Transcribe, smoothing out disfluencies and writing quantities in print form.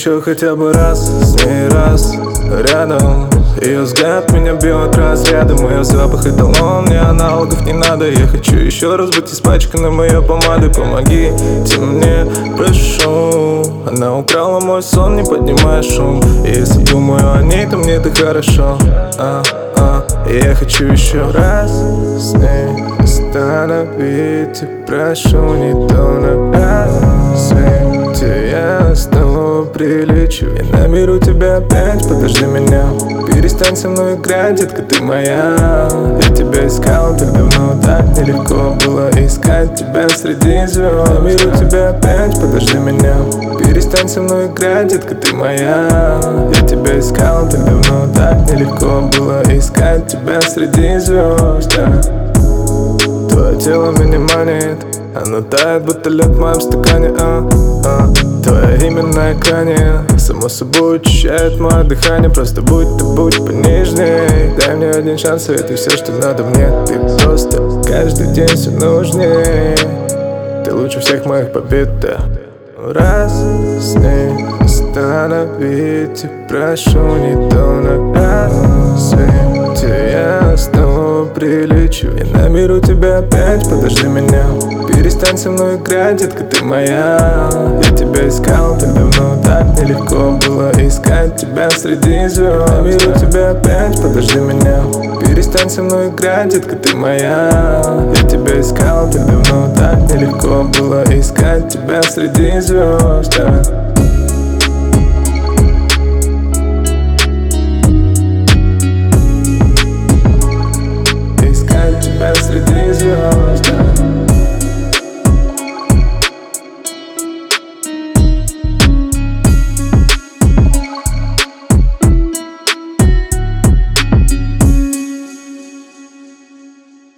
еще хотя бы раз, с ней раз рядом. Ее взгляд меня бьет разрядом, ее запах эталон, мне аналогов не надо. Я хочу еще раз быть испачканным ее помадой. Помогите мне, прошу. Она украла мой сон, не поднимая шум. И если думаю о ней, то мне это хорошо. И я хочу еще раз с ней остановить. Прошу, не то на рассвете я снова прилечу. Я наберу тебя опять, подожди меня. Перестань со мной играть, детка, ты моя. Я тебя искал так давно, так нелегко было искать тебя среди звезд. Наберу тебя опять, подожди меня. Перестань со мной играть, детка, ты моя. Я тебя искал так давно, так нелегко было искать тебя среди звезд. Твое тело меня манит, оно тает, будто лед в моем стакане. Твое имя на экране, само собой очищает мое дыхание. Просто будь ты, будь понежней. Дай мне один шанс, и это все, что надо мне. Ты просто каждый день все нужней. Ты лучше всех моих побед, да. Раз с ней остановите, прошу, не то на рассвете я снова прилечу. Я наберу тебя опять, подожди меня. Перестань со мной играть, детка, ты моя. Я тебя искал так давно, так нелегко было искать тебя среди звезд. Наберу тебя опять, подожди меня. Перестань со мной играть, детка, ты моя. Я тебя искал так давно, так нелегко было искать тебя среди звезд.